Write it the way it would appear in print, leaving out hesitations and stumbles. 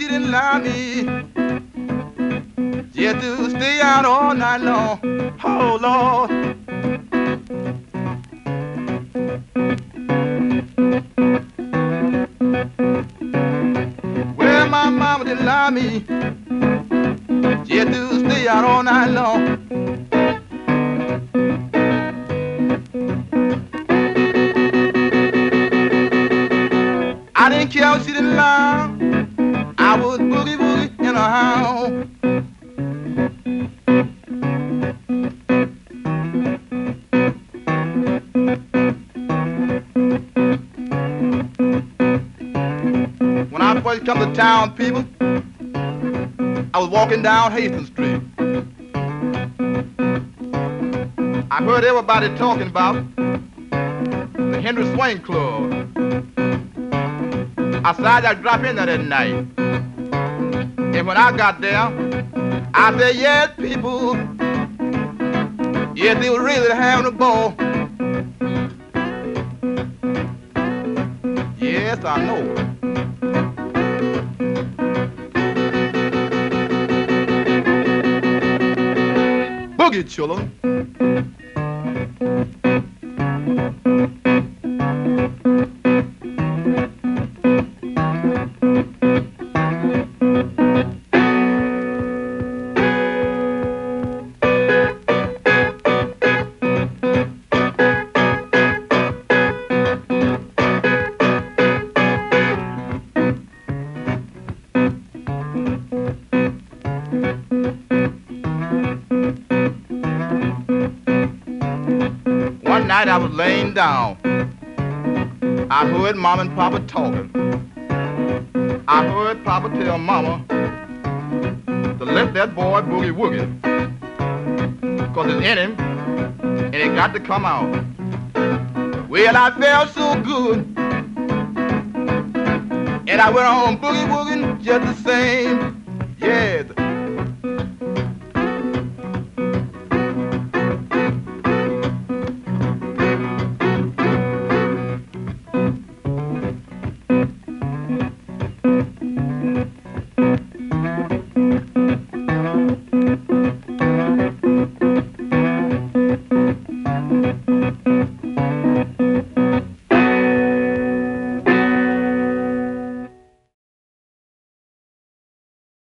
didn't allow me just to stay out all night long. Oh Lord, well my mama didn't allow me just to stay out all night long. I didn't care if she didn't allow. I would boogie woogie in a house. When I first come to town, people, I was walking down Hastings Street. I heard everybody talking about the Henry Swain Club. I decided I'd drop in there that night. And when I got there, I said, yes, people, yes, they were really having a ball. Yes, I know. Boogie, children. One night I was laying down. I heard Mom and Papa talking. I heard Papa tell Mama to let that boy boogie woogie, 'cause it's in him and it got to come out. Well, I felt so good, and I went on boogie wooging just the same. Yes.